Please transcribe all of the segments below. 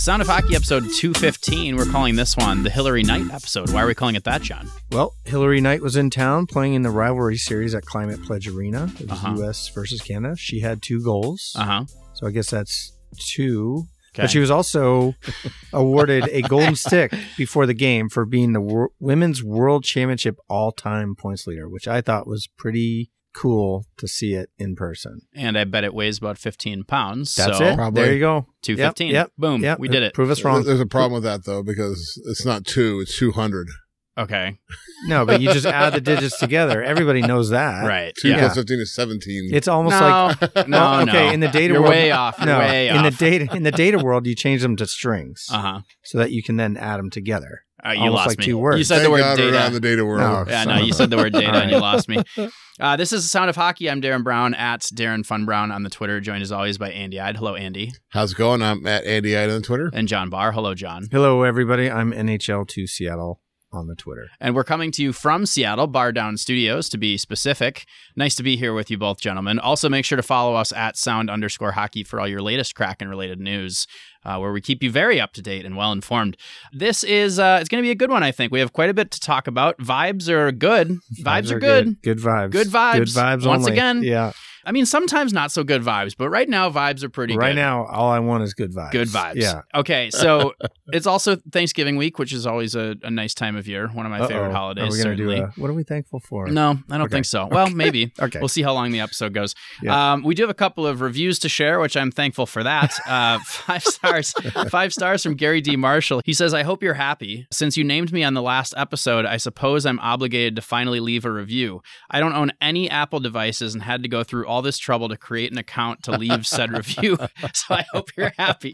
Sound of Hockey episode 215. We're calling this one the Hillary Knight episode. Why are we calling it that, John? Well, Hillary Knight was in town playing in the rivalry series at Climate Pledge Arena. It was U.S. versus Canada. She had 2 goals. So I guess that's 2. Okay. But she was also awarded a golden stick before the game for being the Women's World Championship all-time points leader, which I thought was pretty cool to see it in person. And I bet it weighs about 15 pounds. That's so it. Probably. There you go. 215. Yep. Boom. Yep. We did it. Prove us wrong. There's a problem with that, though, because it's not 2, it's 200. Okay. No, but you just add the digits together. Everybody knows that. Right. 2 plus 15 is 17. It's almost like no. Okay, in the data You're world, way off. You're way in off. the data world, you change them to strings, so that you can then add them together. You almost lost like me. 2 words. You said Thank the word God data. we're not in the data world. No, you said the word data and you lost me. This is the Sound of Hockey. I'm Darren Brown at Darren Fun Brown on the Twitter, joined as always by Andy Ide. Hello, Andy. How's it going? I'm at Andy Ide on Twitter. And John Barr. Hello, John. Hello, everybody. I'm NHL2 Seattle on the Twitter. And we're coming to you from Seattle, Bar Down Studios, to be specific. Nice to be here with you both, gentlemen. Also, make sure to follow us at @sound_hockey for all your latest Kraken-related news, where we keep you very up to date and well informed. This is it's going to be a good one, I think. We have quite a bit to talk about. Vibes are good. Vibes are good. Good vibes. Good vibes. Good vibes. Once only. again. Yeah. I mean, sometimes not so good vibes, but right now vibes are pretty good. Right now, all I want is good vibes. Good vibes. Yeah. Okay, so it's also Thanksgiving week, which is always a nice time of year. One of my favorite holidays, Are we gonna certainly. what are we thankful for? No, I don't think so. Well, maybe. Okay. We'll see how long the episode goes. Yeah. We do have a couple of reviews to share, which I'm thankful for that. 5 stars. 5 stars from Gary D. Marshall. He says, I hope you're happy. Since you named me on the last episode, I suppose I'm obligated to finally leave a review. I don't own any Apple devices and had to go through all this trouble to create an account to leave said review. So I hope you're happy.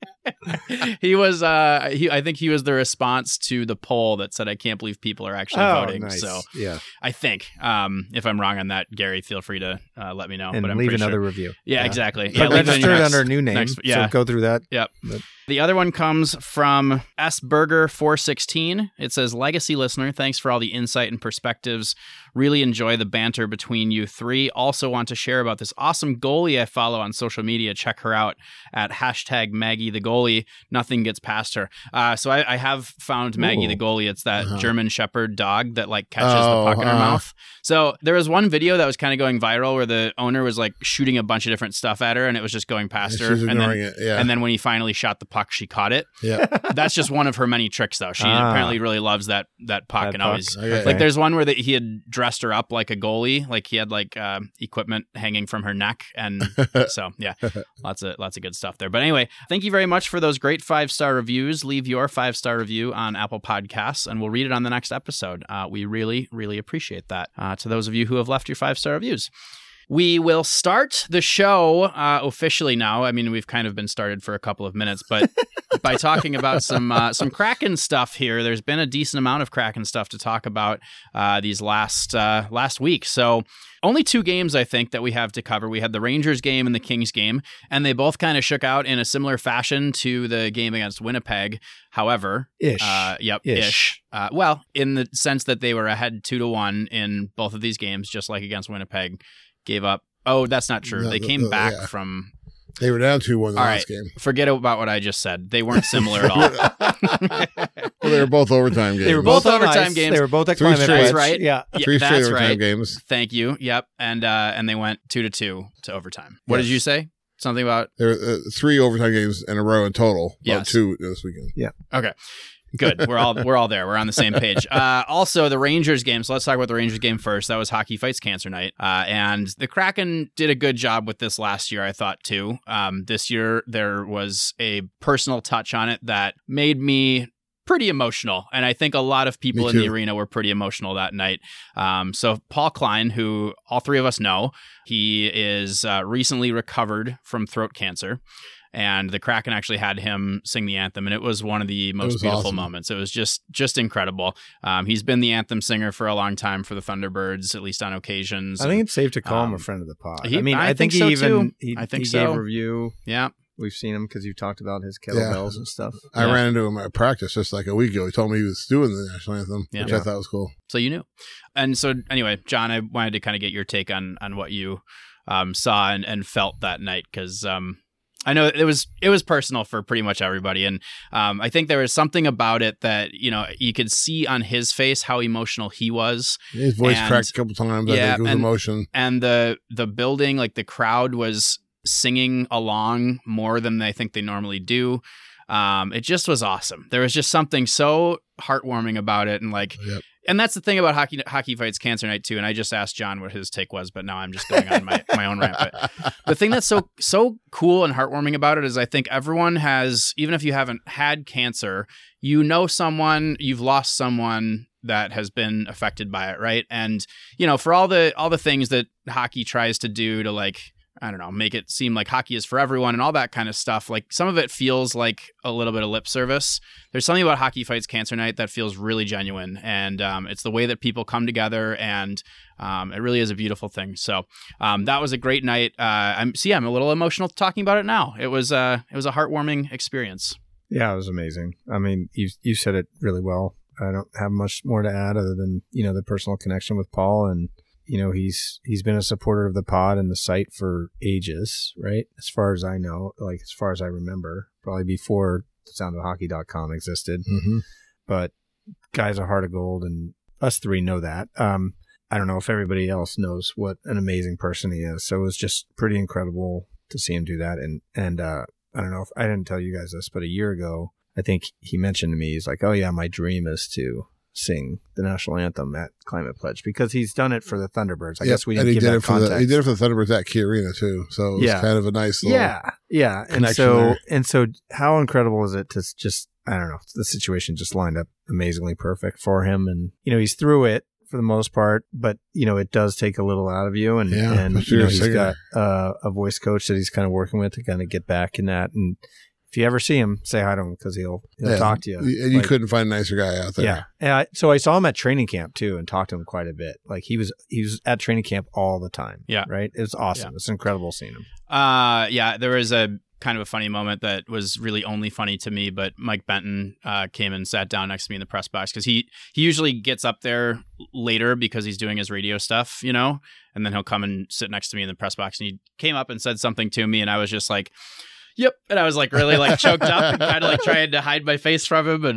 He was, I think he was the response to the poll that said, I can't believe people are actually voting. Nice. So yeah. I think, if I'm wrong on that, Gary, feel free to let me know. And but I'm leave pretty another sure. review. Yeah, exactly. But Yeah, leave it in registered your under a new name. yeah. So go through that. Yep. The other one comes from S Burger 416. It says, Legacy listener, thanks for all the insight and perspectives. Really enjoy the banter between you three. Also want to share about this awesome goalie I follow on social media. Check her out at #Maggie the goalie. Nothing gets past her. So I have found Maggie the goalie. It's that German Shepherd dog that like catches the puck in her mouth. So there was one video that was kind of going viral where the owner was like shooting a bunch of different stuff at her and it was just going past her. And then when he finally shot the puck, she caught it. Yeah. That's just one of her many tricks, though. She apparently really loves that puck. And always Okay. like there's one where he had dressed her up like a goalie, like he had like equipment hanging from her neck, and so yeah, lots of good stuff there. But anyway, thank you very much for those great 5-star reviews. Leave your 5-star review on Apple Podcasts, and we'll read it on the next episode. We really, really appreciate that. To those of you who have left your 5-star reviews. We will start the show officially now. I mean, we've kind of been started for a couple of minutes, but by talking about some Kraken stuff here. There's been a decent amount of Kraken stuff to talk about these last week. So only 2 games, I think, that we have to cover. We had the Rangers game and the Kings game, and they both kind of shook out in a similar fashion to the game against Winnipeg. However, ish. Well, in the sense that they were ahead 2-1 in both of these games, just like against Winnipeg. Gave up. Oh, that's not true. They came back from... They were down 2-1 the all last right, game. Forget about what I just said. They weren't similar at all. Well, they were both overtime games. They were both overtime games. They were both at Climate That's right. Yeah. 3 straight overtime right. games. Thank you. Yep. And they went 2-2 to overtime. What did you say? Something about... There were 3 overtime games in a row in total. About 2 this weekend. Yeah. Okay. Good. We're all there. We're on the same page. Also, the Rangers game. So let's talk about the Rangers game first. That was Hockey Fights Cancer Night. And the Kraken did a good job with this last year, I thought, too. This year, there was a personal touch on it that made me pretty emotional. And I think a lot of people in the arena were pretty emotional that night. So Paul Klein, who all 3 of us know, he is recently recovered from throat cancer. And the Kraken actually had him sing the anthem, and it was one of the most beautiful moments. It was just incredible. He's been the anthem singer for a long time for the Thunderbirds, at least on occasions. I think it's safe to call him a friend of the pod. I think he so even too. he gave a review. Yeah. We've seen him because you've talked about his kettlebells and stuff. I ran into him at practice just like a week ago. He told me he was doing the national anthem, which I thought was cool. So you knew. And so anyway, John, I wanted to kind of get your take on what you saw and felt that night because I know it was personal for pretty much everybody. And I think there was something about it that, you could see on his face how emotional he was. His voice cracked a couple times. Yeah, I think it was emotion. And the building, like the crowd was singing along more than I think they normally do. It just was awesome. There was just something so heartwarming about it. And and that's the thing about Hockey Fights Cancer Night too. And I just asked John what his take was, but now I'm just going on my own rant. But the thing that's so cool and heartwarming about it is I think everyone has, even if you haven't had cancer, someone, you've lost someone that has been affected by it, right? And for all the things that hockey tries to do to I don't know, make it seem like hockey is for everyone and all that kind of stuff. Like some of it feels like a little bit of lip service. There's something about Hockey Fights Cancer Night that feels really genuine. And it's the way that people come together, and it really is a beautiful thing. So that was a great night. I'm a little emotional talking about it now. It was a heartwarming experience. Yeah, it was amazing. I mean, you said it really well. I don't have much more to add other than, the personal connection with Paul, and he's been a supporter of the pod and the site for ages, right? As far as I know, as far as I remember, probably before soundofhockey.com existed. Mm-hmm. But guy's a heart of gold, and us three know that. I don't know if everybody else knows what an amazing person he is. So it was just pretty incredible to see him do that. And I don't know if I didn't tell you guys this, but a year ago, I think he mentioned to me, he's like, "Oh yeah, my dream is to sing the national anthem at Climate Pledge," because he's done it for the Thunderbirds. I guess we didn't give that context. He did it for the Thunderbirds at Key Arena too, so it was kind of a nice little And so how incredible is it to just, I don't know, the situation just lined up amazingly perfect for him, and he's through it for the most part, but it does take a little out of you, and he's got a voice coach that he's kind of working with to kind of get back in that. And if you ever see him, say hi to him, because he'll talk to you. And you couldn't find a nicer guy out there. Yeah. And so I saw him at training camp too and talked to him quite a bit. Like he was at training camp all the time. Yeah. Right? It was awesome. Yeah. It's incredible seeing him. There was a kind of a funny moment that was really only funny to me, but Mike Benton came and sat down next to me in the press box, because he usually gets up there later because he's doing his radio stuff, and then he'll come and sit next to me in the press box, and he came up and said something to me, and I was just like, "Yep," and I was really choked up and kind of trying to hide my face from him.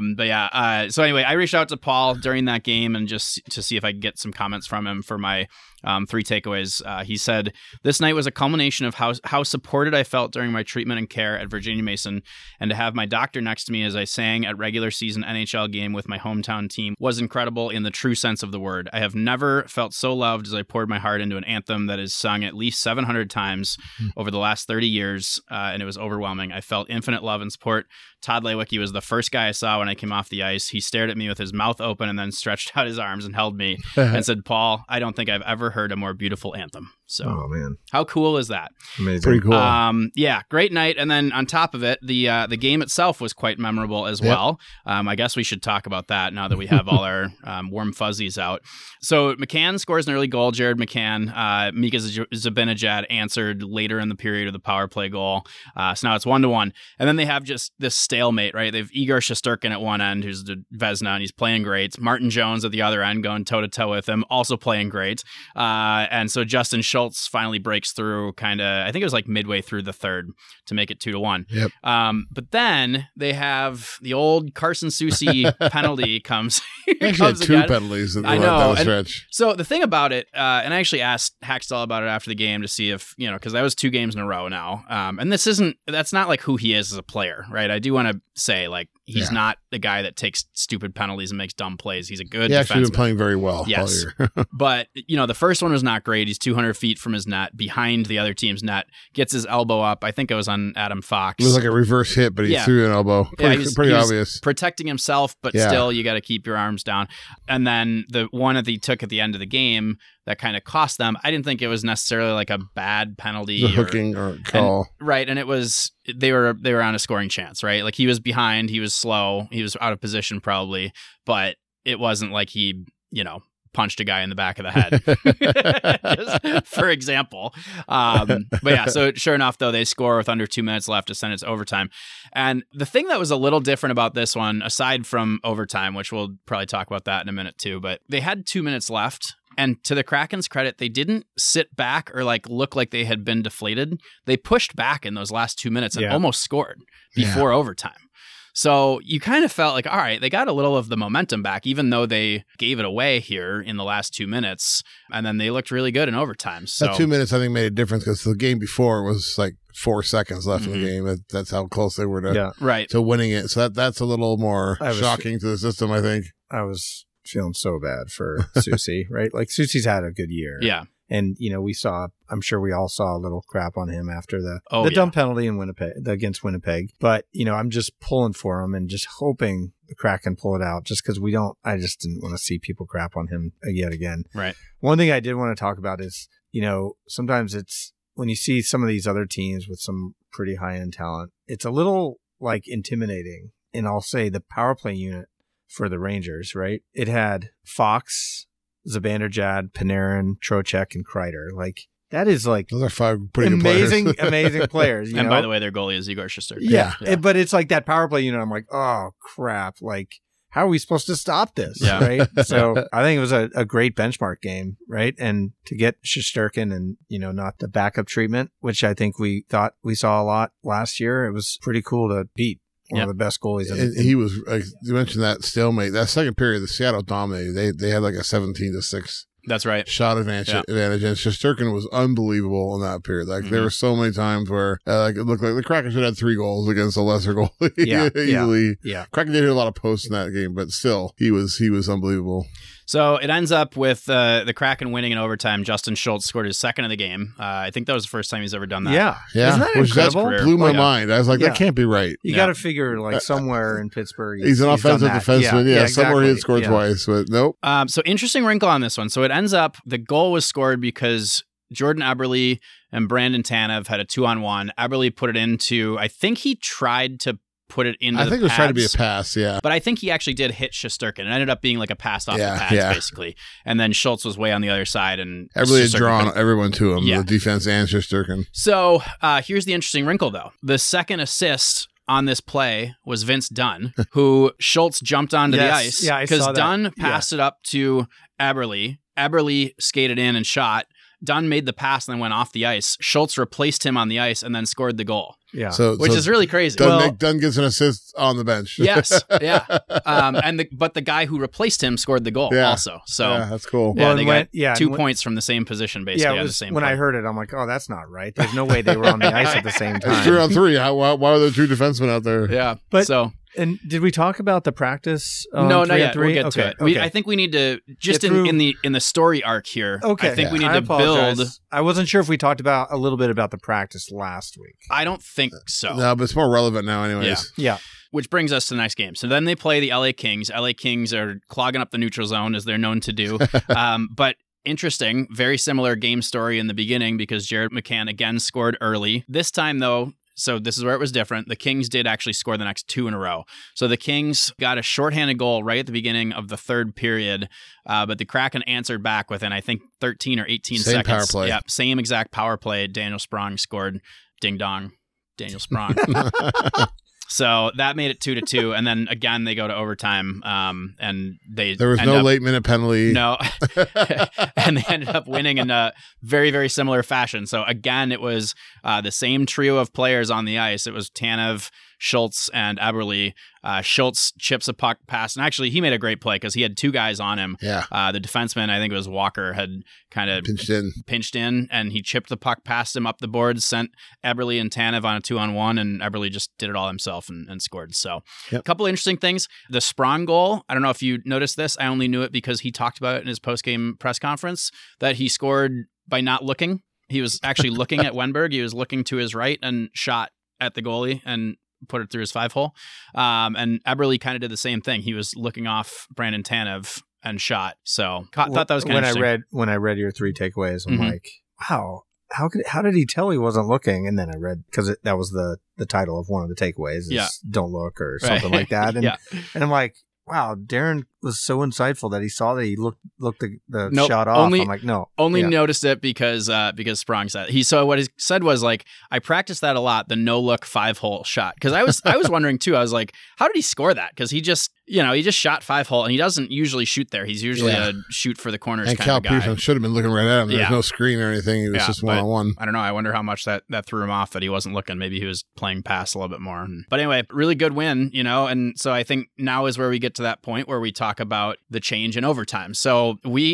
And so anyway, I reached out to Paul during that game and just to see if I could get some comments from him for my 3 takeaways. He said, "This night was a culmination of how supported I felt during my treatment and care at Virginia Mason, and to have my doctor next to me as I sang at regular season NHL game with my hometown team was incredible in the true sense of the word. I have never felt so loved as I poured my heart into an anthem that is sung at least 700 times over the last 30 years, and it was overwhelming. I felt infinite love and support. Todd Lewicki was the first guy I saw when I came off the ice. He stared at me with his mouth open and then stretched out his arms and held me and said, 'Paul, I don't think I've ever heard a more beautiful anthem.'" So, oh man, how cool is that? Amazing, pretty cool. Great night. And then on top of it, the game itself was quite memorable as well. I guess we should talk about that now that we have all our warm fuzzies out. So McCann scores an early goal. Jared McCann, Mika Zibanejad answered later in the period of the power play goal. So now it's 1-1, and then they have just this stalemate, right? They've Igor Shesterkin at one end, who's the Vezina, and he's playing great. Martin Jones at the other end, going toe to toe with him, also playing great. And so Justin Schultz finally breaks through, I think it was midway through the third, to make it 2-1. Yep. But then they have the old Carson Soucy penalty comes. Comes two penalties in that stretch. So the thing about it, and I actually asked Hackstall about it after the game to see if, because that was 2 games in a row now. And that's not who he is as a player, right? I do want to say, he's not the guy that takes stupid penalties and makes dumb plays. He's a good defenseman. He's actually been playing very well. Yes. But, the first one was not great. He's 200 feet from his net, behind the other team's net, gets his elbow up. I think it was on Adam Fox. It was like a reverse hit, but he threw an elbow. Pretty obvious. Protecting himself, but still, you got to keep your arms down. And then the one that he took at the end of the game that kind of cost them, I didn't think it was necessarily a bad penalty. The hooking or call. And it was, they were on a scoring chance, right? He was behind, he was slow, he was out of position probably, but it wasn't like he, punched a guy in the back of the head, just for example. So sure enough, though, they score with under 2 minutes left to send it to overtime. And the thing that was a little different about this one, aside from overtime, which we'll probably talk about that in a minute too, but they had 2 minutes left. And to the Kraken's credit, they didn't sit back or like look like they had been deflated. They pushed back in those last 2 minutes and almost scored before overtime. So you kind of felt like, all right, they got a little of the momentum back, even though they gave it away here in the last 2 minutes. And then they looked really good in overtime. So that 2 minutes, I think, made a difference because the game before was like 4 seconds left in the game. That's how close they were to winning it. So that's a little more shocking to the system, I think. I was feeling so bad for Soucy, right? Like Soucy's had a good year. Yeah. And, I'm sure we all saw a little crap on him after the dumb penalty in against Winnipeg. But, I'm just pulling for him and just hoping the Kraken pull it out just because I just didn't want to see people crap on him yet again. Right. One thing I did want to talk about is, sometimes it's when you see some of these other teams with some pretty high-end talent, it's a little like intimidating. And I'll say the power play unit for the Rangers, right? It had Fox, Zibanejad, Panarin, Trocheck, and Kreider. Like, that is like... Those are 5 pretty amazing, good players. amazing players. And by the way, their goalie is Igor Shesterkin. Yeah. But it's like that power play unit. I'm like, oh, crap. Like, how are we supposed to stop this? Yeah. Right? So I think it was a great benchmark game, right? And to get Shesterkin and, not the backup treatment, which I think we thought we saw a lot last year, it was pretty cool to beat. One of the best goalies. He was, you mentioned that stalemate. That second period, the Seattle dominated. They had like a 17-6. That's right. Shot advantage. And Shesterkin was unbelievable in that period. Like there were so many times where it looked like the Kraken should have had 3 goals against a lesser goalie. Easily. Yeah. Kraken did hit a lot of posts in that game, but still, he was unbelievable. So it ends up with the Kraken winning in overtime. Justin Schultz scored his second of the game. I think that was the first time he's ever done that. Yeah. Isn't that incredible? That blew my mind. I was like, that can't be right. You got to figure like somewhere in Pittsburgh. He's an offensive defenseman. Yeah, somewhere he had scored twice, but nope. So interesting wrinkle on this one. So it ends up, the goal was scored because Jordan Eberle and Brandon Tanev had a 2-on-1. Eberle put it into, I think he tried to put it into I think it was trying to be a pass, yeah. But I think he actually did hit Shesterkin. It ended up being like a pass off the pads, basically. And then Schultz was way on the other side. And Eberle had drawn everyone to him, the defense and Shesterkin. So here's the interesting wrinkle, though. The second assist on this play was Vince Dunn, who Schultz jumped onto the ice. Yeah, I saw that. Because Dunn passed it up to Eberle. Eberle skated in and shot. Dunn made the pass and then went off the ice. Schultz replaced him on the ice and then scored the goal. Yeah, which is really crazy. Dunn gets an assist on the bench. Yes, yeah. But the guy who replaced him scored the goal also. So that's cool. Yeah, they got 2 points from the same position basically on the same when play. I heard it, I'm like, oh, that's not right. There's no way they were on the ice at the same time. It's 3-on-3. Why are there 2 defensemen out there? Yeah, And did we talk about the practice? No, not yet. We'll get to it. Okay. I think we need to just in the story arc here. Okay, I think we need to build. I wasn't sure if we talked about a little bit about the practice last week. I don't think so. No, but it's more relevant now, anyways. Yeah. Which brings us to the next game. So then they play the LA Kings. LA Kings are clogging up the neutral zone as they're known to do. But interesting, very similar game story in the beginning because Jared McCann again scored early. This time though. So this is where it was different. The Kings did actually score the next 2 in a row. So the Kings got a shorthanded goal right at the beginning of the third period, but the Kraken answered back within, I think, 13 or 18 seconds. Same power play. Yeah, same exact power play. Daniel Sprong scored. Ding dong. Daniel Sprong. So that made it 2-2, and then again they go to overtime, and there was no late minute penalty. No, and they ended up winning in a very, very similar fashion. So again, it was the same trio of players on the ice. It was Tanev, Schultz, and Eberle. Schultz chips a puck past, and actually he made a great play because he had 2 guys on him. Yeah. The defenseman, I think it was Walker, had kind of pinched in, and he chipped the puck past him up the boards, sent Eberle and Tanev on a 2-on-1, and Eberle just did it all himself and scored. So a couple interesting things. The Sprong goal, I don't know if you noticed this. I only knew it because he talked about it in his post-game press conference, that he scored by not looking. He was actually looking at Wenberg. He was looking to his right and shot at the goalie and put it through his 5-hole. And Eberle kind of did the same thing. He was looking off Brandon Tanev and shot. So thought that was kind of interesting. When I read your 3 takeaways, I'm like, wow, how did he tell he wasn't looking? And then I read, because that was the title of one of the takeaways is Don't Look or something like that. And, and I'm like, wow, Darren was so insightful that he saw that he looked the shot off. I'm like, no. Only noticed it because Sprong said what he said was like, I practiced that a lot, the no look 5-hole shot. Because I was wondering too. I was like, how did he score that? Because he just shot 5-hole, and he doesn't usually shoot there. He's usually a shoot for the corners kind of guy. And Cal Peterson should have been looking right at him. There was no screen or anything. It was just one-on-one. I don't know. I wonder how much that threw him off that he wasn't looking. Maybe he was playing pass a little bit more. But anyway, really good win, and so I think now is where we get to that point where we talk about the change in overtime. So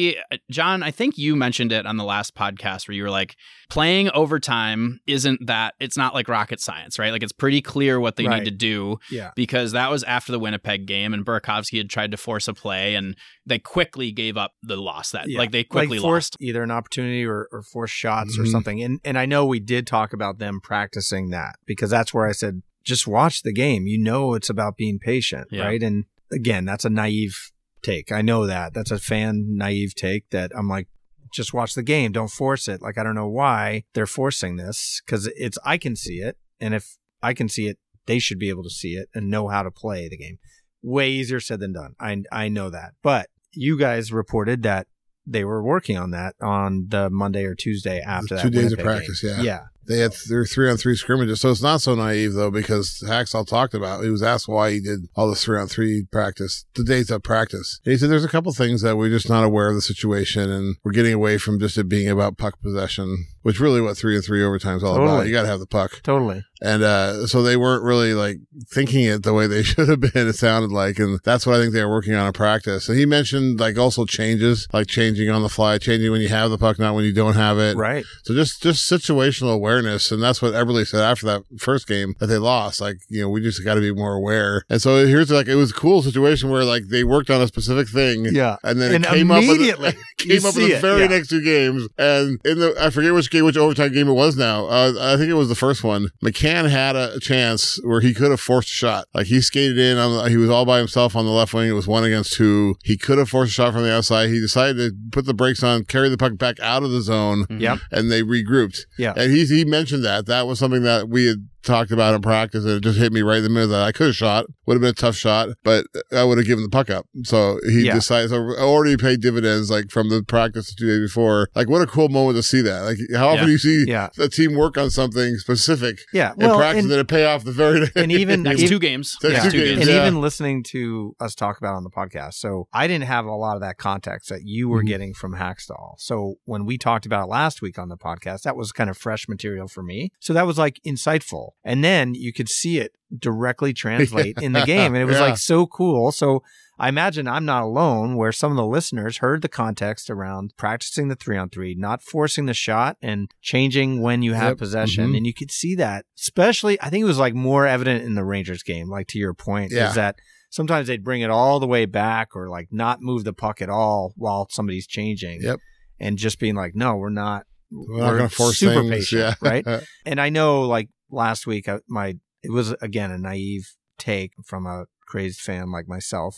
John, I think you mentioned it on the last podcast where you were like, playing overtime it's not like rocket science, right? Like it's pretty clear what they need to do because that was after the Winnipeg game and Burakovsky had tried to force a play and they quickly gave up the loss like they quickly forced lost. Either an opportunity or forced shots or something. And I know we did talk about them practicing that because that's where I said, just watch the game. It's about being patient, right? And again, that's a naive take. I know that's a fan naive take that I'm like, just watch the game. Don't force it. Like, I don't know why they're forcing this because I can see it. And if I can see it, they should be able to see it and know how to play the game. Way easier said than done. I know that. But you guys reported that they were working on that on the Monday or Tuesday after that. 2 days of practice, game. Yeah. They had their 3-on-3 scrimmages, so it's not so naive, though, because Hackstall talked about, he was asked why he did all this 3-on-3 practice, the days of practice. And he said there's a couple things that we're just not aware of the situation, and we're getting away from just it being about puck possession, which really what 3-on-3 overtime is all about. You got to have the puck. Totally. And so they weren't really like thinking it the way they should have been, it sounded like. And that's what I think they were working on in practice. And he mentioned like also changes, like changing on the fly, changing when you have the puck, not when you don't have it. Right. So just situational awareness. And that's what Eberle said after that first game that they lost. Like, we just got to be more aware. And so here's like, it was a cool situation where like they worked on a specific thing. Yeah. And then it came immediately up in the very next 2 games. And I forget which overtime game it was now. I think it was the first one. McCann had a chance where he could have forced a shot. Like he skated in, he was all by himself on the left wing. It was 1 against 2. He could have forced a shot from the outside. He decided to put the brakes on, carry the puck back out of the zone. Yep. And they regrouped. Yeah. And he mentioned that was something that we had talked about in practice, and it just hit me right in the middle that I could have shot. Would have been a tough shot, but I would have given the puck up. So he decided, so already paid dividends like from the practice 2 days before. Like what a cool moment to see that. Like how often do you see the team work on something specific in practice and then it pay off the very next. And even next 2 games. Next 2 games. And even listening to us talk about on the podcast. So I didn't have a lot of that context that you were getting from Hackstall. So when we talked about it last week on the podcast, that was kind of fresh material for me. So that was like insightful. And then you could see it directly translate in the game. And it was like so cool. So I imagine I'm not alone where some of the listeners heard the context around practicing the 3-on-3, not forcing the shot and changing when you have possession. And you could see that, especially, I think it was like more evident in the Rangers game, like to your point, is that sometimes they'd bring it all the way back or like not move the puck at all while somebody's changing and just being like, no, we're not going to force super things. patient, right? And I know like last week, it was again a naive take from a crazed fan like myself,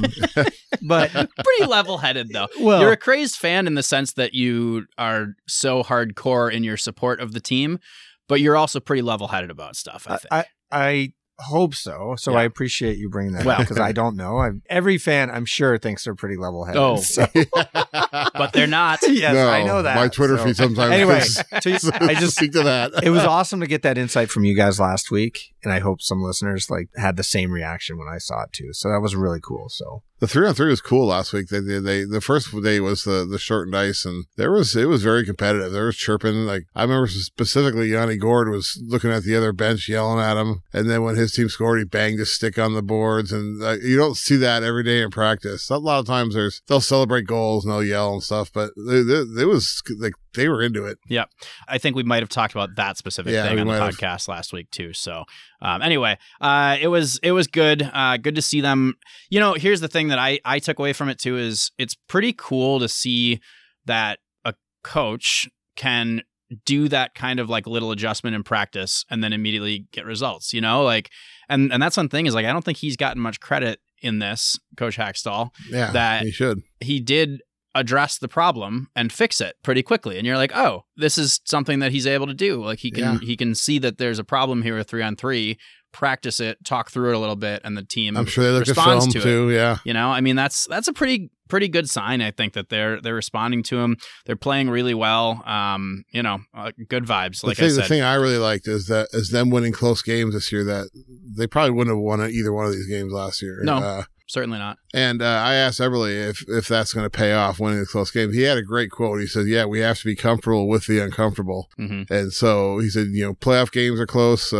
but pretty level-headed though. Well, you're a crazed fan in the sense that you are so hardcore in your support of the team, but you're also pretty level-headed about stuff. I think. I hope so. So I appreciate you bringing that up because I don't know. Every fan, I'm sure, thinks they're pretty level-headed. Oh, so. But they're not. Yes, no, I know that. My Twitter feed sometimes. Anyway, I just speak to that. It was awesome to get that insight from you guys last week, and I hope some listeners like had the same reaction when I saw it too. So that was really cool. So. The 3-on-3 was cool last week. The first day was the shortened ice, and it was very competitive. There was chirping. Like I remember specifically, Yanni Gourde was looking at the other bench, yelling at him, and then when his team scored, he banged his stick on the boards, and you don't see that every day in practice. A lot of times they'll celebrate goals and they'll yell and stuff, but it was like they were into it. Yeah, I think we might have talked about that specific thing on the podcast last week too. So anyway, it was good. Good to see them. Here's the thing that I took away from it too is it's pretty cool to see that a coach can do that kind of like little adjustment in practice and then immediately get results, like, and that's one thing is like, I don't think he's gotten much credit in this, Coach Hackstall. Yeah, that he should. He did address the problem and fix it pretty quickly. And you're like, oh, this is something that he's able to do. Like he can see that there's a problem here with 3-on-3 practice it, talk through it a little bit, and the team I'm sure they look at responds film to too. it. Yeah. You know, I mean, that's a pretty good sign. I think that they're responding to him. They're playing really well. You know, good vibes. Like I said, the thing I really liked is them winning close games this year. That they probably wouldn't have won either one of these games last year. No. Certainly not. And I asked Eberle if that's going to pay off winning the close game. He had a great quote. He said, "Yeah, we have to be comfortable with the uncomfortable." Mm-hmm. And so he said, you know, playoff games are close.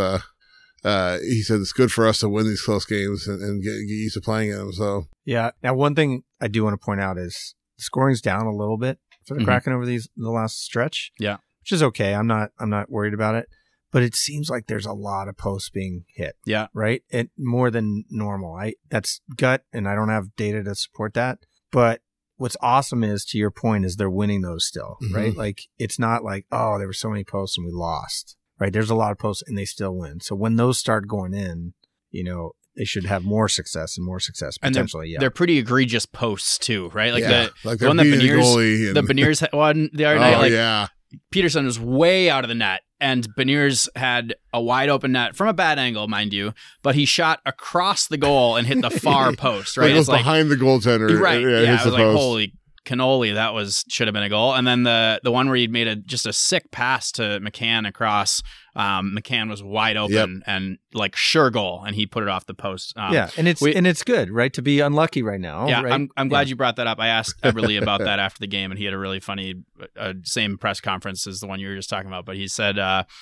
He said it's good for us to win these close games and get used to playing in them. So yeah. Now, one thing I do want to point out is the scoring's down a little bit for the Kraken over the last stretch. Yeah, which is okay. I'm not worried about it. But it seems like there's a lot of posts being hit. Yeah. Right? It more than normal. That's gut, and I don't have data to support that. But what's awesome is, to your point, is they're winning those still, right? Like, it's not like, oh, there were so many posts and we lost, right? There's a lot of posts and they still win. So when those start going in, you know, they should have more success potentially. And they're pretty egregious posts too, right? Like the one that Beniers one the other night. Like, Peterson was way out of the net, and Beniers had a wide open net from a bad angle, mind you, but he shot across the goal and hit the far post, right? It was behind the goaltender. Right. Yeah, I was like, holy cannoli, that should have been a goal. And then the one where he made just a sick pass to McCann across, McCann was wide open and like sure goal, and he put it off the post. And it's good, right, to be unlucky right now. Yeah, right? I'm glad you brought that up. I asked Eberle about that after the game, and he had a really funny same press conference as the one you were just talking about. But he said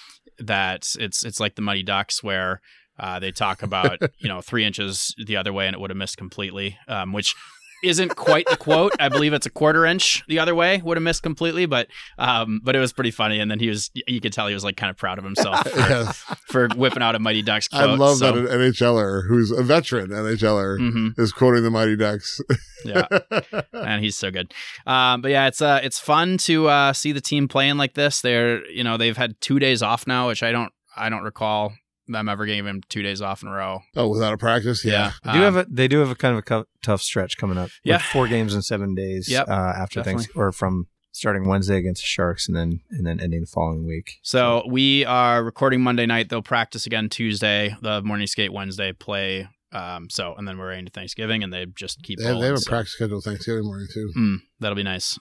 that it's like the Mighty Ducks, where they talk about 3 inches the other way and it would have missed completely, which isn't quite the quote. I believe it's a 1/4 inch the other way would have missed completely, but it was pretty funny. And then you could tell he was like kind of proud of himself for whipping out a Mighty Ducks quote. I love that an NHLer who's a veteran NHLer is quoting the Mighty Ducks. Yeah, and he's so good. But yeah, it's fun to see the team playing like this. They've had 2 days off now, which I don't recall them ever giving him 2 days off in a row. Oh, without a practice? Yeah. They do have a kind of a tough stretch coming up. Yeah. With 4 games in 7 days after or from starting Wednesday against the Sharks and then ending the following week. So we are recording Monday night. They'll practice again Tuesday. The morning skate Wednesday, play. And then we're into Thanksgiving, and they just keep rolling. They have a practice schedule Thanksgiving morning too. That'll be nice.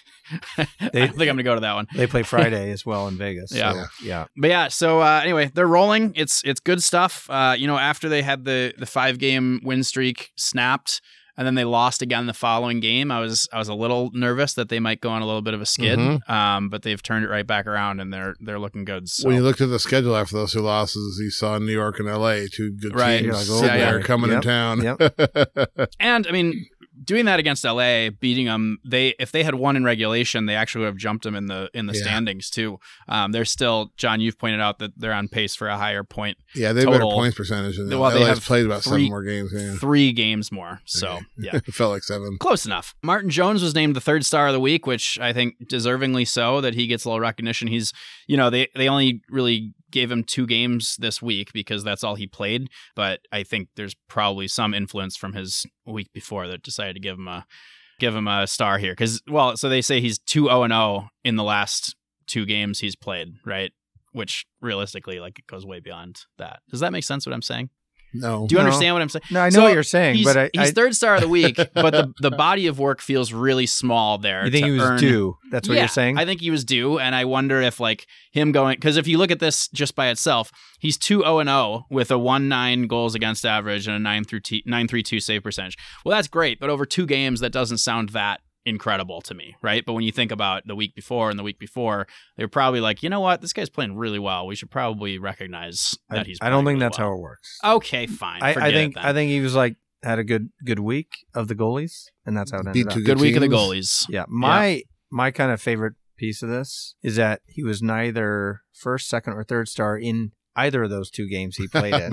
I think I'm gonna go to that one. They play Friday as well in Vegas. Yeah. But yeah, so anyway, they're rolling. It's good stuff. After they had the 5-game win streak snapped, and then they lost again the following game, I was a little nervous that they might go on a little bit of a skid. But they've turned it right back around, and they're looking good. So. When you looked at the schedule after those 2 losses, you saw New York and LA, 2 good teams they're coming to town. Yep. And I mean, doing that against LA, beating them, if they had won in regulation, they actually would have jumped them in the standings too. They're still, John, you've pointed out that they're on pace for a higher point. Yeah, they've better points percentage. And they have played about 7 more games. Yeah. 3 games more. So yeah, it felt like 7. Close enough. Martin Jones was named the 3rd star of the week, which I think deservingly so. That he gets a little recognition. He's, they only really gave him 2 games this week because that's all he played. But I think there's probably some influence from his week before that decided to give him a star here. So they say he's 2-0-0 in the last 2 games he's played, right? Which realistically, like, it goes way beyond that. Does that make sense what I'm saying? No. Do you understand what I'm saying? No, I know what you're saying, but he's 3rd star of the week, but the body of work feels really small there. You think he was due? That's what you're saying? I think he was due, and I wonder if like him going, because if you look at this just by itself, he's 2-0-0 with a 1.9 goals against average and a 9.32 save percentage. Well, that's great, but over 2 games, that doesn't sound that incredible to me, right? But when you think about the week before and the week before, they're probably like, you know what, this guy's playing really well. We should probably recognize that he's playing. I don't think really that's how it works. Okay, fine. I think he was like had a good week of the goalies, and that's how it ended up. Good week of the goalies. Yeah, my kind of favorite piece of this is that he was neither 1st, 2nd, or 3rd star in either of those 2 games he played in.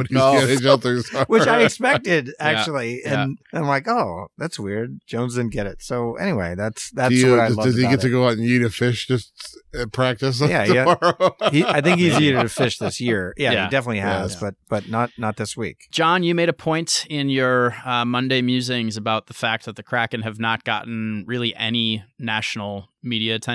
Which I expected, actually. And I'm like, oh, that's weird. Jones didn't get it. So anyway, that's what I love. Does he get to go out and eat a fish just at practice tomorrow? I think he's eaten a fish this year. Yeah, he definitely has, but not this week. John, you made a point in your Monday musings about the fact that the Kraken have not gotten really any national media attention.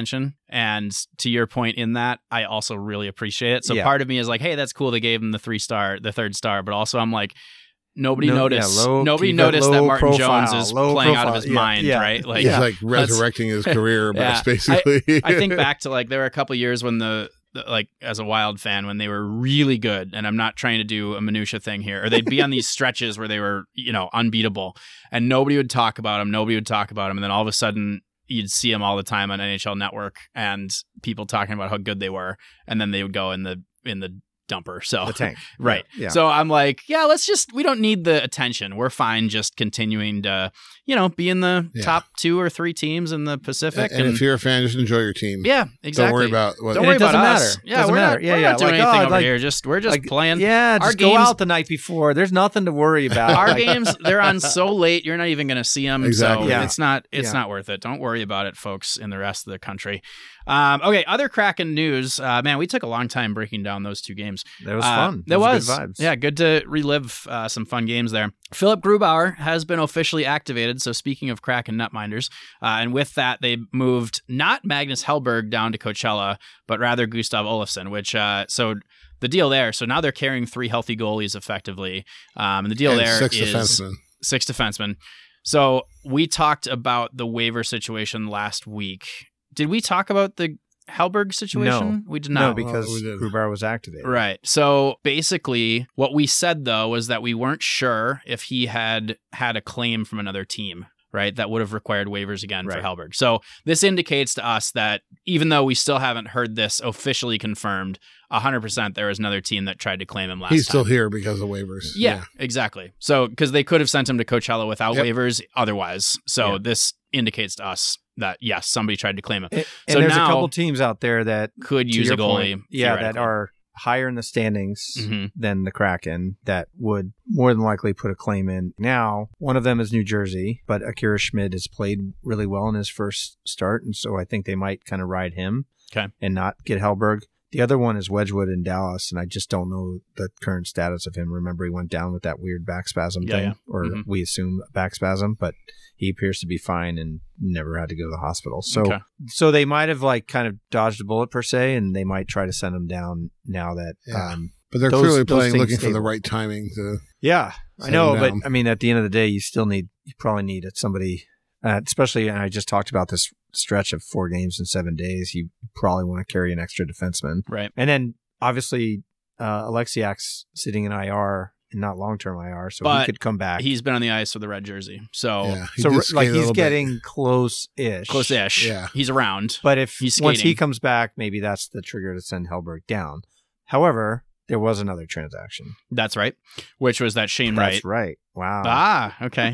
And to your point in that, I also really appreciate it. So part of me is like, hey, that's cool. They gave him the 3rd star. But also I'm like, nobody noticed that Martin Jones is playing out of his mind, right? Like he's like resurrecting his career, basically. I think back to like there were a couple years when the like as a Wild fan when they were really good, and I'm not trying to do a minutia thing here, or they'd be on these stretches where they were, unbeatable, and nobody would talk about them, and then all of a sudden you'd see them all the time on NHL Network and people talking about how good they were, and then they would go in the dumper. So the tank. Right. Yeah. So I'm like, we don't need the attention. We're fine just continuing to, be in the top 2 or 3 teams in the Pacific. And if you're a fan, just enjoy your team. Yeah, exactly. Don't worry about what Don't worry about us. Matter. Yeah, we're not doing anything over here. We're just playing. Yeah, just go out the night before. There's nothing to worry about. Our games, they're on so late, you're not even going to see them. Exactly. So it's not worth it. Don't worry about it, folks, in the rest of the country. Okay, other Kraken news. Man, we took a long time breaking down those 2 games. That was fun. That was good vibes. Yeah, good to relive some fun games there. Philip Grubauer has been officially activated. So speaking of Kraken netminders, and with that, they moved not Magnus Hellberg down to Coachella, but rather Gustav Olofsson, which so the deal there. So now they're carrying 3 healthy goalies effectively. And the deal there is 6 defensemen. So we talked about the waiver situation last week. Did we talk about the Hellberg situation? No. We did not. No, because Grubauer was activated. Right. So basically, what we said, though, was that we weren't sure if he had a claim from another team, right, that would have required waivers again for Hellberg. So this indicates to us that even though we still haven't heard this officially confirmed, 100% there was another team that tried to claim him last time. He's still here because of waivers. Yeah, exactly. So because they could have sent him to Coachella without waivers otherwise. So this indicates to us that, yes, somebody tried to claim him. And so there's now, a couple teams out there that could use a goalie. Point, that are higher in the standings than the Kraken that would more than likely put a claim in. Now, one of them is New Jersey, but Akira Schmid has played really well in his first start, and so I think they might kind of ride him and not get Hellberg. The other one is Wedgwood in Dallas, and I just don't know the current status of him. Remember, he went down with that weird back spasm thing, or we assume back spasm, but he appears to be fine and never had to go to the hospital. So they might have kind of dodged a bullet per se, and they might try to send him down now that. But they're clearly looking for the right timing to. Yeah, I know, but I mean, at the end of the day, you probably need somebody, especially. And I just talked about this stretch of 4 games in 7 days. You probably want to carry an extra defenseman, right? And then obviously, Alexiak's sitting in IR. Not long-term IR, so he could come back. He's been on the ice with the red jersey, so he's getting close-ish. Close-ish. Yeah, he's around. But once he comes back, maybe that's the trigger to send Hellberg down. However, there was another transaction. That's right, which was that Shane Wright. That's right. Wow. Okay.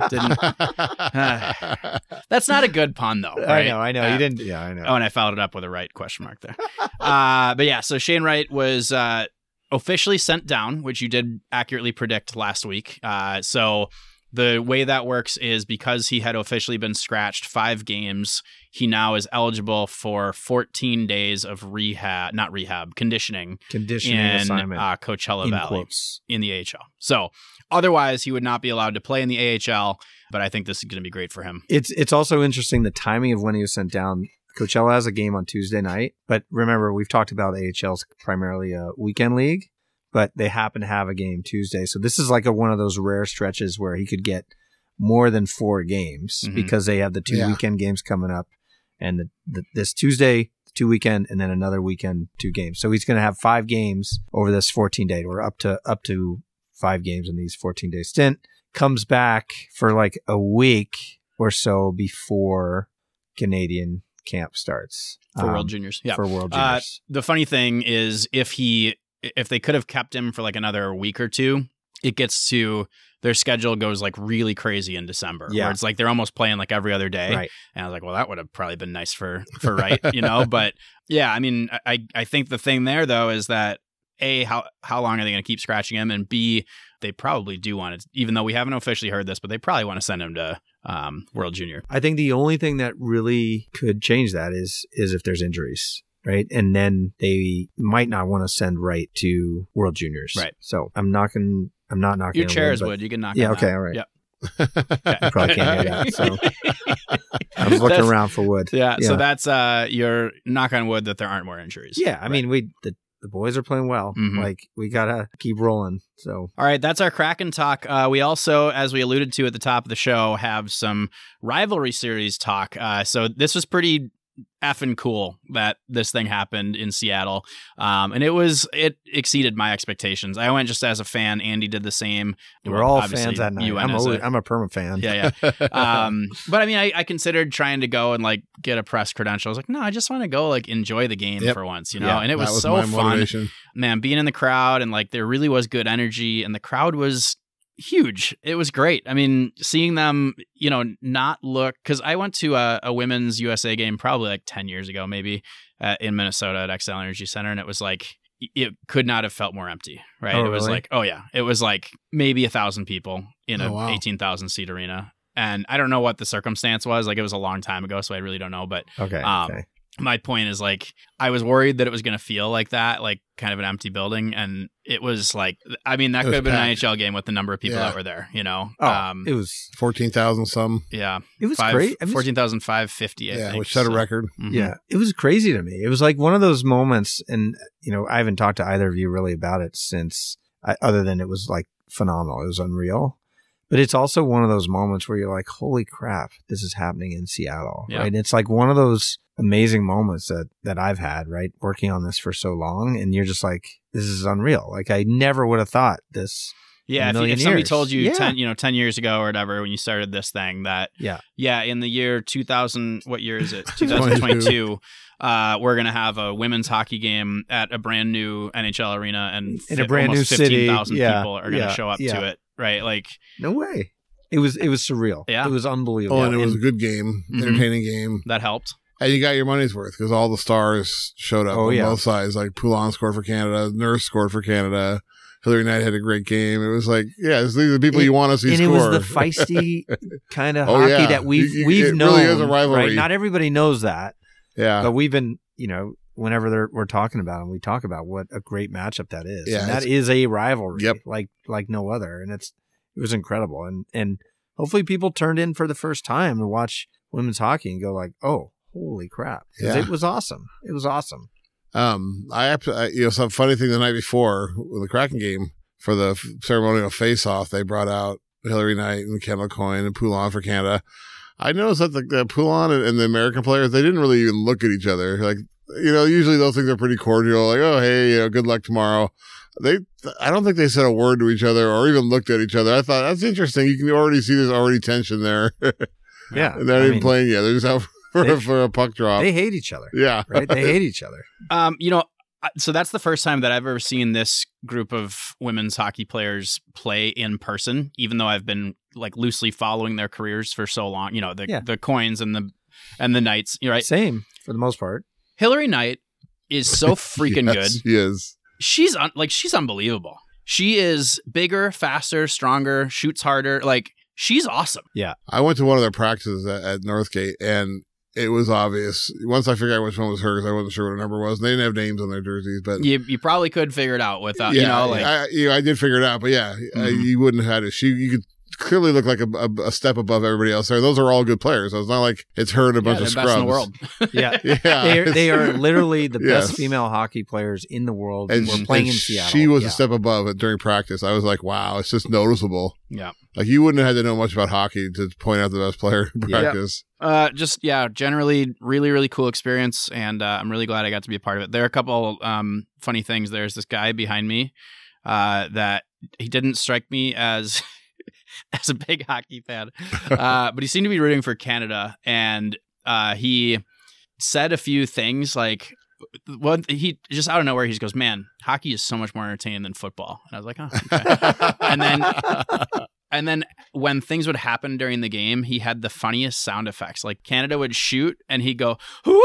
That's not a good pun, though. Right? I know. You didn't. Yeah, I know. Oh, and I followed it up with a right question mark there. But yeah, so Shane Wright was. Officially sent down, which you did accurately predict last week. So the way that works is because he had officially been scratched 5 games, he now is eligible for 14 days of conditioning in assignment. Coachella Valley in the AHL. So otherwise, he would not be allowed to play in the AHL, but I think this is going to be great for him. It's also interesting the timing of when he was sent down. Coachella has a game on Tuesday night, but remember, we've talked about AHL's primarily a weekend league, but they happen to have a game Tuesday. So this is one of those rare stretches where he could get more than 4 games because they have the 2 weekend games coming up, and this Tuesday, 2 weekend, and then another weekend, 2 games. So he's going to have 5 games over this 14-day, or up to 5 games in these 14-day stint. Comes back for a week or so before Canadian camp starts for World Juniors. Yeah, for World Juniors. The funny thing is, if they could have kept him for another week or 2, it gets to their schedule goes really crazy in December. Yeah, where it's they're almost playing every other day. Right. And I was well, that would have probably been nice for Wright, But yeah, I mean, I think the thing there though is that A, how long are they going to keep scratching him, and B, they probably do want to, even though we haven't officially heard this, but they probably want to send him to World Junior. I think the only thing that really could change that is if there's injuries, right? And then they might not want to send Wright to World Juniors. Right. So I'm not knocking your chairs would. You can knock yeah, on okay, that. all right. Yep. You probably can't hear that. So I was looking around for wood. Yeah. So that's your knock on wood that there aren't more injuries. Yeah. I mean, the boys are playing well. Mm-hmm. Like, we got to keep rolling. So, all right, that's our Kraken talk. We also, as we alluded to at the top of the show, have some rivalry series talk. So this was pretty effing cool that this thing happened in Seattle. And it exceeded my expectations. I went just as a fan. Andy did the same. We're all fans that night. I'm a perma fan. Yeah. But I mean, I considered trying to go and like get a press credential. I was like, no, I just want to go like enjoy the game for once, you know? Yeah, and it was so fun. Man, being in the crowd, and like there really was good energy, and the crowd was huge. It was great. I mean, seeing them, you know, not look, because I went to a women's USA game probably like 10 years ago, maybe in Minnesota at Xcel Energy Center. And it was like, it could not have felt more empty, right? Oh, it was really? like, oh yeah, it was like maybe 1,000 people in an 18,000 seat arena. And I don't know what the circumstance was. Like, it was a long time ago, so I really don't know. But okay. My point is, like, I was worried that it was going to feel like that, like kind of an empty building. And it was like, I mean, that could have been an NHL game with the number of people that were there, you know? It was 14,000 some. Yeah. It was great. 14,550, I think. Which set a record. Mm-hmm. Yeah. It was crazy to me. It was like one of those moments, and, you know, I haven't talked to either of you really about it since, other than it was like phenomenal. It was unreal. But it's also one of those moments where you're like, holy crap, this is happening in Seattle, right? It's like one of those amazing moments that I've had, right? Working on this for so long, and you're just like, this is unreal. Like, I never would have thought this. Yeah, if somebody told you 10 years ago or whatever, when you started this thing, that in the year 2000, what year is it? 2022. We're gonna have a women's hockey game at a brand new NHL arena, and in a brand new city, 15,000 people are gonna show up to it. Right, like, no way. It was surreal. Yeah, it was unbelievable. Oh, and it was a good game, entertaining game. That helped. And you got your money's worth because all the stars showed up on both sides. Like, Poulin scored for Canada, Nurse scored for Canada, Hilary Knight had a great game. It was like, these are the people you want to see score. And it was the feisty kind of hockey that we've known. It really is a rivalry. Right? Not everybody knows that. Yeah, but we've been, you know, whenever we're talking about them, we talk about what a great matchup that is. Yeah, and that is a rivalry like no other. And it was incredible. And hopefully people turned in for the first time to watch women's hockey and go like, oh, holy crap. Because it was awesome. It was awesome. Some funny thing the night before with the Kraken game, for the ceremonial face-off, they brought out Hilary Knight and Kendall Coyne and Poulin for Canada. I noticed that the Poulin and the American players, they didn't really even look at each other. Like, you know, usually those things are pretty cordial. Like, oh, hey, you know, good luck tomorrow. I don't think they said a word to each other or even looked at each other. I thought, that's interesting. You can already see there's already tension there. Yeah. And they're not even playing yet. They're just out for a puck drop. They hate each other. Yeah. Right? They hate each other. You know, so that's the first time that I've ever seen this group of women's hockey players play in person, even though I've been like loosely following their careers for so long. You know, the Coins and the Knights, right? Same for the most part. Hilary Knight is so freaking good. She is. She's unbelievable. She is bigger, faster, stronger, shoots harder. Like, she's awesome. Yeah. I went to one of their practices at Northgate, and it was obvious. Once I figured out which one was hers, I wasn't sure what her number was. They didn't have names on their jerseys, but you probably could figure it out without, you know, like, I did figure it out, but you wouldn't have had it. You could clearly look like a step above everybody else there. Those are all good players. So it's not like it's her and a bunch of scrubs. Best in the world. They are literally the best female hockey players in the world. And we're playing in Seattle. She was a step above it during practice. I was like, wow, it's just noticeable. Yeah. Like, you wouldn't have had to know much about hockey to point out the best player in practice. Generally really, really cool experience. And I'm really glad I got to be a part of it. There are a couple funny things. There's this guy behind me that he didn't strike me as a big hockey fan, but he seemed to be rooting for Canada. And he said a few things like, he just out of nowhere, he just goes, man, hockey is so much more entertaining than football. And I was like, oh, okay. And then when things would happen during the game, he had the funniest sound effects. Like, Canada would shoot and he'd go, whoo!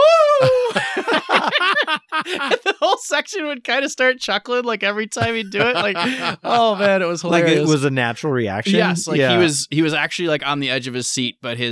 The whole section would kind of start chuckling, like, every time he'd do it. Like, oh man, it was hilarious. Like, it was a natural reaction. Yes, like he was actually like on the edge of his seat, but his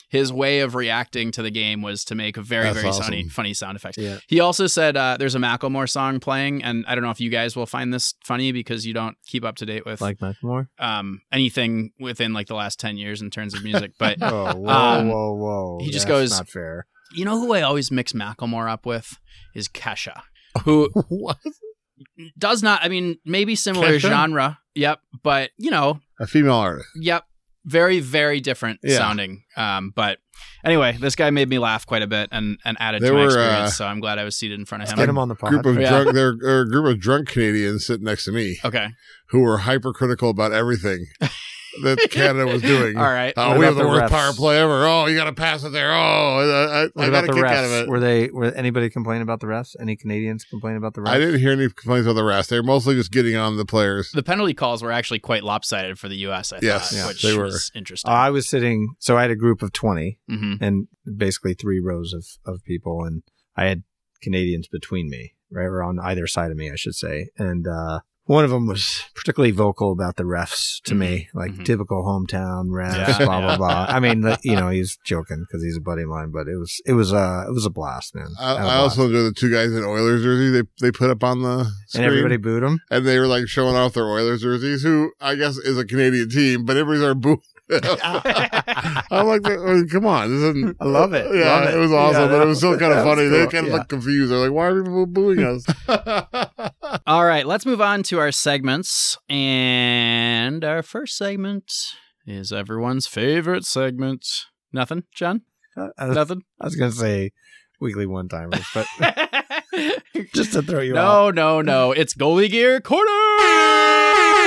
his way of reacting to the game was to make a very, That's very awesome. funny sound effects. Yeah. He also said there's a Macklemore song playing, and I don't know if you guys will find this funny because you don't keep up to date with Like Macklemore? anything within like the last 10 years in terms of music. But Oh, whoa. he just That's goes, not fair. you know who I always mix Macklemore up with is Kesha, who What? does not, I mean, maybe similar Kesha? genre. Yep. But, you know, A female artist. yep. Very, very different Yeah. sounding. But anyway, this guy made me laugh quite a bit and added There to my were, experience. So I'm glad I was seated in front of him. Get him on the pod. Group of Yeah. drunk, there are a group of drunk Canadians sitting next to me Okay. who were hypercritical about everything that Canada was doing. All right. Oh, What we have about the the worst refs? power play ever. Oh, you got to pass it there. Oh, What I got about a the kick refs? out of it. Were anybody complaining about the refs? Any Canadians complaining about the refs? I didn't hear any complaints about the rest. They're mostly just getting on the players. The penalty calls were actually quite lopsided for the U.S., I Yes, thought, yeah, which they were. was interesting. I was sitting, so I had a group of 20 hmm and basically 3 rows of people, and I had Canadians between me, right, or on either side of me, I should say. And one of them was particularly vocal about the refs to me, like typical hometown refs, Yeah, blah blah yeah. blah. I mean, he's joking because he's a buddy of mine, but it was a blast, man. I had a I blast. also enjoy the 2 guys in Oilers jersey they put up on the And screen. everybody booed him. And they were like showing off their Oilers jerseys, who I guess is a Canadian team, but everybody's are booing. I'm like, come on, this isn't. I love it. Yeah, Love it. it was awesome, Yeah, but it was still kind of that was funny. They cool. kind of Yeah. looked confused. They're like, why are people booing us? All right, let's move on to our segments. And our first segment is everyone's favorite segment. Nothing, John? Nothing? I was gonna say weekly one timers, but just to throw you No, off. no. It's Goalie Gear Corner!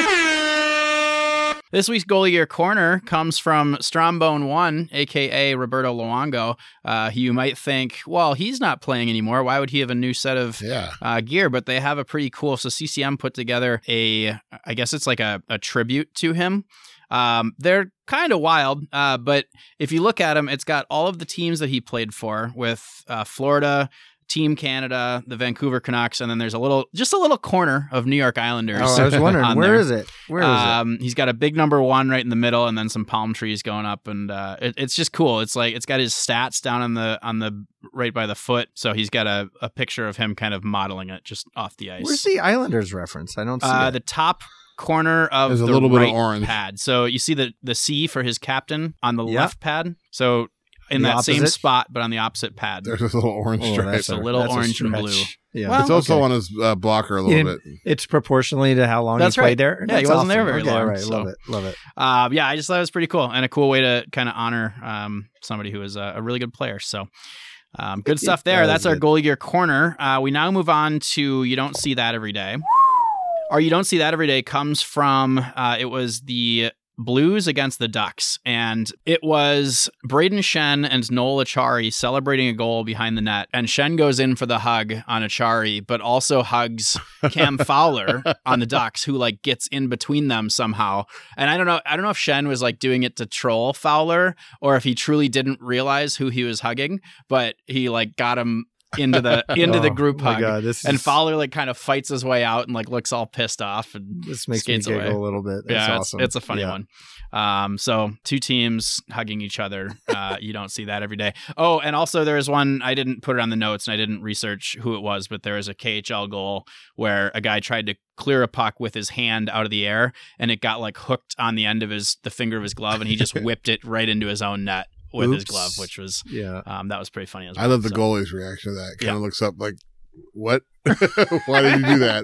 This week's Goalie Gear Corner comes from Strombone1, a.k.a. Roberto Luongo. You might think, well, he's not playing anymore. Why would he have a new set of gear? But they have a pretty cool... So CCM put together I guess it's like a tribute to him. They're kind of wild, but if you look at them, it's got all of the teams that he played for with Florida, Team Canada, the Vancouver Canucks, and then there's just a little corner of New York Islanders. Oh, I was wondering, where is it? Where is it? He's got a big number 1 right in the middle, and then some palm trees going up, and it's just cool. It's like it's got his stats down on the right by the foot, so he's got a picture of him kind of modeling it just off the ice. Where's the Islanders reference? I don't see it. The top corner of There's a the little bit of right orange. pad. So you see the C for his captain on the Yep. left pad. So in The that same opposite? spot, but on the opposite pad. There's this little orange Oh, stripe. It's a little that's orange and stretch. blue. Yeah. Well, It's also okay. on his blocker a little bit. It's proportionally to how long That's he played right. there. Yeah, he That's wasn't there awesome. very Okay, long, all right. so. Love it. Yeah, I just thought it was pretty cool and a cool way to kind of honor somebody who is a really good player. So good stuff there. That That's is our good. Goalie Gear Corner. We now move on to You Don't See That Every Day. Our You Don't See That Every Day comes from, it was the Blues against the Ducks, and it was Braden Shen and Noel Achari celebrating a goal behind the net, and Shen goes in for the hug on Achari, but also hugs Cam Fowler on the Ducks, who like gets in between them somehow. And I don't know if Shen was like doing it to troll Fowler or if he truly didn't realize who he was hugging, but he like got him into the group hug. God, And Fowler like kind of fights his way out and like looks all pissed off and This makes me skates giggle away. a little bit. That's Yeah, awesome. it's a funny Yeah. one. So 2 teams hugging each other. You don't see that every day. Oh, and also there is one, I didn't put it on the notes and I didn't research who it was, but there was a KHL goal where a guy tried to clear a puck with his hand out of the air and it got like hooked on the end of the finger of his glove and he just whipped it right into his own net with his Oops. glove, which was that was pretty funny as well. I love the So. goalie's reaction to that. Kind of Yeah. looks up like, what? Why did you do that?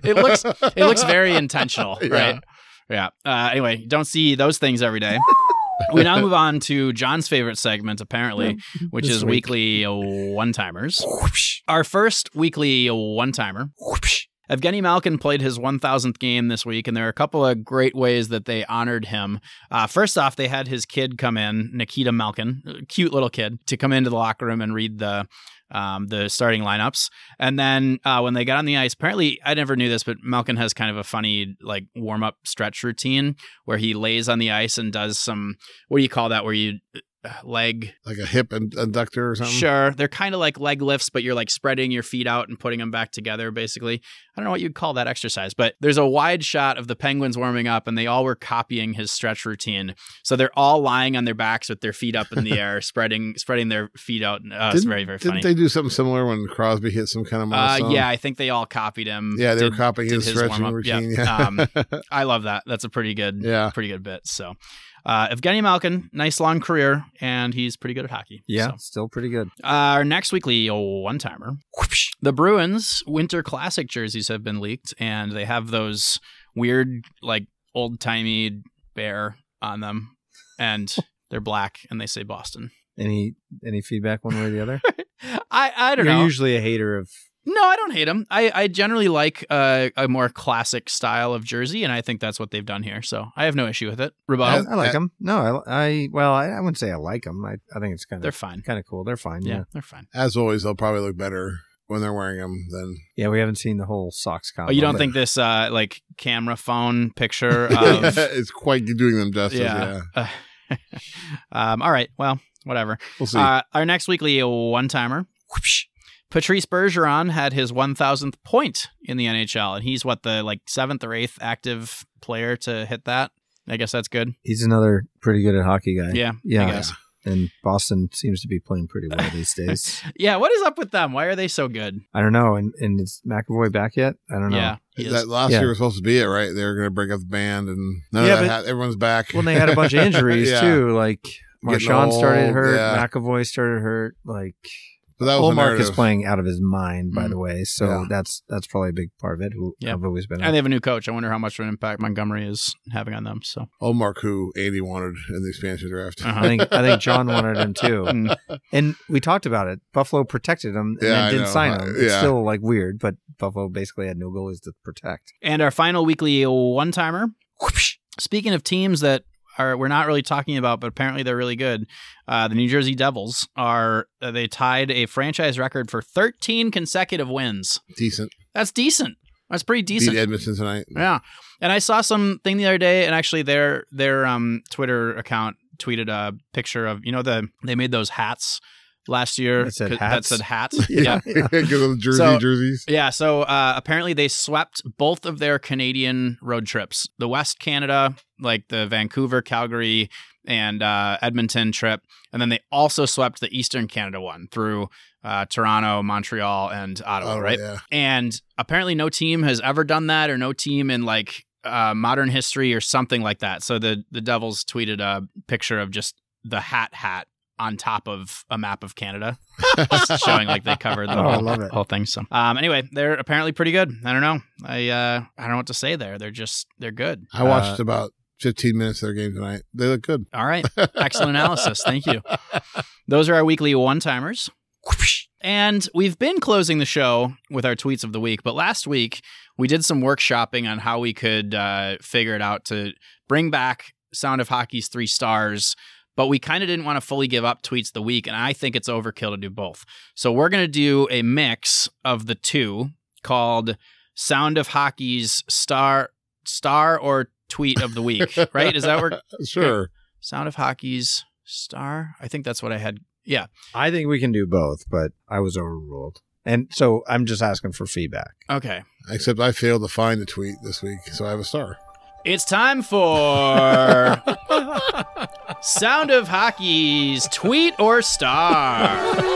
It looks very intentional, Yeah. right? Yeah. Anyway, don't see those things every day. We now move on to John's favorite segment, apparently, which This is week. weekly one-timers. Our first weekly one-timer. Evgeny Malkin played his 1,000th game this week, and there are a couple of great ways that they honored him. First off, they had his kid come in, Nikita Malkin, a cute little kid, to come into the locker room and read the starting lineups. And then when they got on the ice, apparently, I never knew this, but Malkin has kind of a funny like warm-up stretch routine where he lays on the ice and does some, what do you call that, where you leg. Like a hip adductor or something? Sure. They're kind of like leg lifts, but you're like spreading your feet out and putting them back together, basically. I don't know what you'd call that exercise, but there's a wide shot of the Penguins warming up, and they all were copying his stretch routine. So they're all lying on their backs with their feet up in the air, spreading their feet out. It's very, very funny. Didn't they do something similar when Crosby hit some kind of milestone? Yeah, I think they all copied him. Yeah, they were copying his stretching routine. Yeah. I love that. That's a pretty good bit. So Evgeny Malkin, nice long career, and he's pretty good at hockey. Yeah, so. Still pretty good. Our next weekly one-timer. The Bruins Winter Classic jerseys have been leaked, and they have those weird, like, old-timey bear on them, and they're black, and they say Boston. Any feedback one way or the other? I don't know. You're usually a hater of... No, I don't hate them. I generally like a more classic style of jersey, and I think that's what they've done here. So I have no issue with it. Rebuttal? I like them. No, I wouldn't say I like them. I think it's they're fine. Kind of cool. They're fine. Yeah, they're fine. As always, they'll probably look better when they're wearing them than... Yeah, we haven't seen the whole socks combo. Oh, you don't think this like camera phone picture of... It's quite doing them justice, yeah. All right, well, whatever. We'll see. Our next weekly one-timer. Patrice Bergeron had his 1,000th point in the NHL, and he's the 7th or 8th active player to hit that. I guess that's good. He's another pretty good at hockey guy. Yeah. I guess. And Boston seems to be playing pretty well these days. Yeah, what is up with them? Why are they so good? I don't know. And is McAvoy back yet? I don't know. Yeah, that last year was supposed to be it, right? They were going to break up the band, and everyone's back. Well, they had a bunch of injuries too. Like Marchand started hurt, McAvoy started hurt. Like, but that was Olmark is playing out of his mind, by the way. So that's probably a big part of it. I've always been. And they have a new coach. I wonder how much of an impact Montgomery is having on them. So Olmark, who Andy wanted in the expansion draft. I think John wanted him too. And we talked about it. Buffalo protected him and then didn't sign him. It's still weird, but Buffalo basically had no goalies to protect. And our final weekly one-timer. Speaking of teams that we're not really talking about, but apparently they're really good. The New Jersey Devils they tied a franchise record for 13 consecutive wins. Decent. That's decent. That's pretty decent. Beat Edmonton tonight. Yeah. And I saw something the other day, and actually their Twitter account tweeted a picture of, they made those hats last year that said hats. Yeah. Because of jerseys. Yeah. So apparently they swept both of their Canadian road trips, the West Canada, like the Vancouver, Calgary, and Edmonton trip. And then they also swept the Eastern Canada one through Toronto, Montreal, and Ottawa, right? Yeah. And apparently no team has ever done that, or no team in modern history or something like that. So the Devils tweeted a picture of just the hat on top of a map of Canada, just showing they covered the whole thing. So anyway, they're apparently pretty good. I don't know. I don't know what to say there. They're good. I watched about 15 minutes of their game tonight. They look good. All right. Excellent analysis. Thank you. Those are our weekly one-timers. And we've been closing the show with our tweets of the week, but last week we did some workshopping on how we could figure it out to bring back Sound of Hockey's 3 stars. But we kind of didn't want to fully give up tweets of the week, and I think it's overkill to do both. So we're going to do a mix of the two called Sound of Hockey's star or tweet of the week, right? Is that where? Sure. Okay. Sound of Hockey's star? I think that's what I had. Yeah. I think we can do both, but I was overruled. And so I'm just asking for feedback. Okay. Except I failed to find a tweet this week, so I have a star. It's time for Sound of Hockey's Tweet or Star.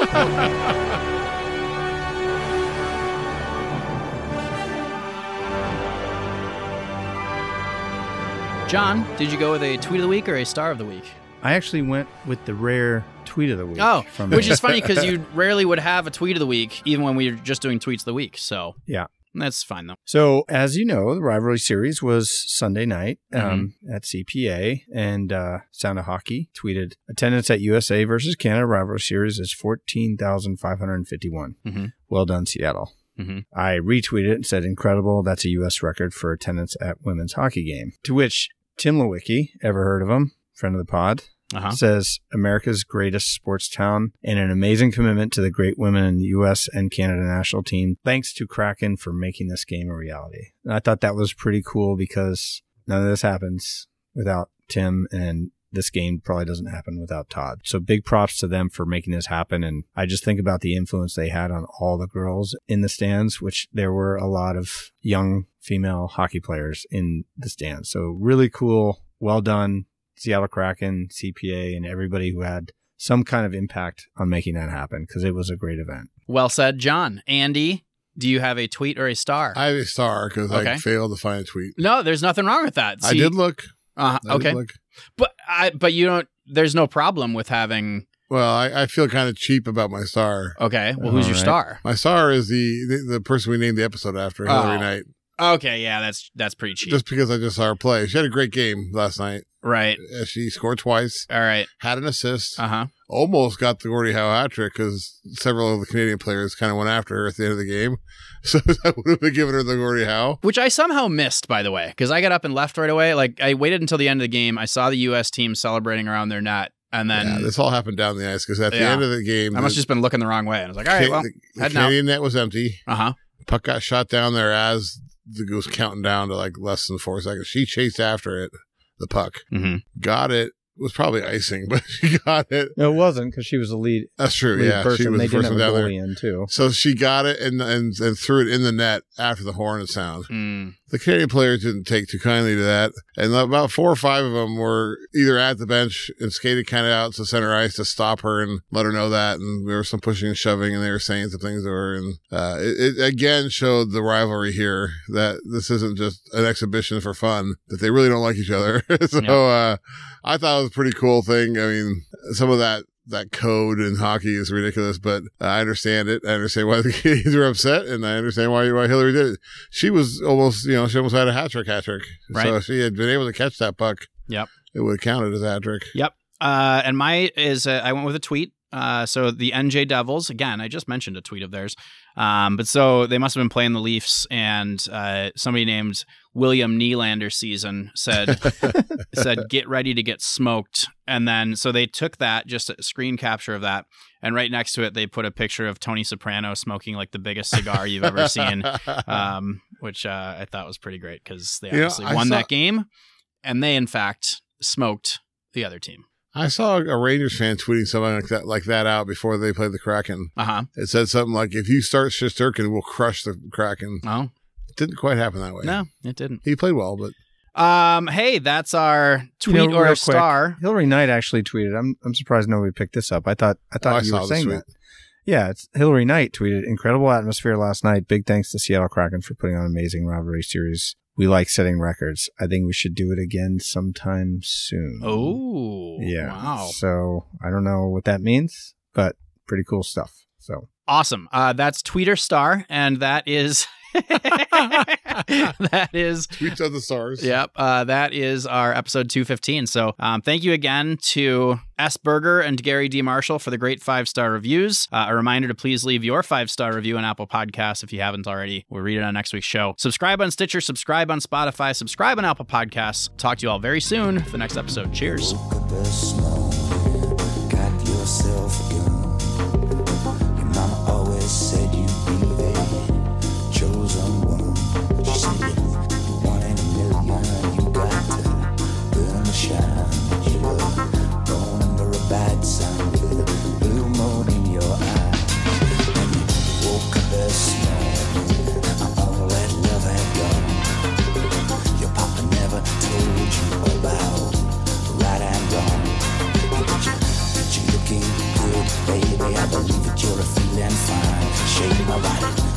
John, did you go with a Tweet of the Week or a Star of the Week? I actually went with the rare Tweet of the Week. Oh, which is funny because you rarely would have a Tweet of the Week, even when we were just doing Tweets of the Week. So yeah. That's fine, though. So, as you know, the rivalry series was Sunday night at CPA, and Sound of Hockey tweeted, attendance at USA versus Canada rivalry series is 14,551. Mm-hmm. Well done, Seattle. Mm-hmm. I retweeted it and said, incredible, that's a U.S. record for attendance at women's hockey game. To which Tim Lewicki, ever heard of him, friend of the pod, says, America's greatest sports town and an amazing commitment to the great women in the U.S. and Canada national team. Thanks to Kraken for making this game a reality. And I thought that was pretty cool because none of this happens without Tim and this game probably doesn't happen without Todd. So big props to them for making this happen. And I just think about the influence they had on all the girls in the stands, which there were a lot of young female hockey players in the stands. So really cool. Well done, Seattle Kraken, CPA, and everybody who had some kind of impact on making that happen, because it was a great event. Well said, John. Andy, do you have a tweet or a star? I have a star because I failed to find a tweet. No, there's nothing wrong with that. I did look. Okay. But you don't, there's no problem with having... Well, I feel kind of cheap about my star. Okay. Well, who's your star? My star is the person we named the episode after, Hillary Knight. Okay, yeah, that's pretty cheap. Just because I just saw her play. She had a great game last night. Right. She scored twice. All right. Had an assist. Uh-huh. Almost got the Gordie Howe hat trick because several of the Canadian players kind of went after her at the end of the game. So I would have been giving her the Gordie Howe. Which I somehow missed, by the way, because I got up and left right away. Like, I waited until the end of the game. I saw the U.S. team celebrating around their net. And then... Yeah, this all happened down the ice because at the end of the game... I must have just been looking the wrong way. And I was like, all right, well, the Canadian net was empty. Uh-huh. Puck got shot down there as it was counting down to like less than 4 seconds. She chased after it, the puck. Mm-hmm. Got it. It was probably icing, but she got it. No, it wasn't, because she was the lead. That's true. Yeah, person. she was they the first one down there. In too. So she got it and threw it in the net after the horn had sound. Mm. The Canadian players didn't take too kindly to that, and about 4 or 5 of them were either at the bench and skated kind of out to center ice to stop her and let her know that. And there was some pushing and shoving, and they were saying some things to her. And it again showed the rivalry here, that this isn't just an exhibition for fun, that they really don't like each other. So I thought it was a pretty cool thing. I mean, some of that code in hockey is ridiculous, but I understand it. I understand why the Canadians are upset, and I understand why Hillary did it. She was almost, she almost had a hat trick. Right. So if she had been able to catch that puck, yep, it would have counted as a hat trick. Yep. And my is, I went with a tweet. So the NJ Devils, again, I just mentioned a tweet of theirs. But so they must have been playing the Leafs, and somebody named William Nylander season said, get ready to get smoked. And then, so they took that, just a screen capture of that. And right next to it, they put a picture of Tony Soprano smoking like the biggest cigar you've ever seen, which I thought was pretty great, because they obviously won that game. And they, in fact, smoked the other team. I saw a Rangers fan tweeting something like that out before they played the Kraken. Uh-huh. It said something like, if you start Shesterkin, we'll crush the Kraken. Oh. It didn't quite happen that way. No, it didn't. He played well, but... Hey, that's our tweet or a star. Hillary Knight actually tweeted. I'm surprised nobody picked this up. I thought you were saying that. Yeah, it's Hillary Knight tweeted, incredible atmosphere last night. Big thanks to Seattle Kraken for putting on an amazing rivalry series. We like setting records. I think we should do it again sometime soon. Oh, yeah. Wow. So I don't know what that means, but pretty cool stuff. So awesome. That's Tweeter Star, and that is that is Tweets of the Stars. Yep. That is our episode 215. So thank you again to S. Berger and Gary D. Marshall for the great 5-star reviews. A reminder to please leave your 5-star review on Apple Podcasts if you haven't already. We'll read it on next week's show. Subscribe on Stitcher, subscribe on Spotify, subscribe on Apple Podcasts. Talk to you all very soon for the next episode. Cheers. Said you'd be the chosen one. She said, one in a million, you got to burn and shine. You were born under a bad sign with a blue moon in your eye. And you woke up this morning, all that love had gone. Your papa never told you about right and wrong. But you're looking good, baby. I believe that you're a feeling fine. Shake my body.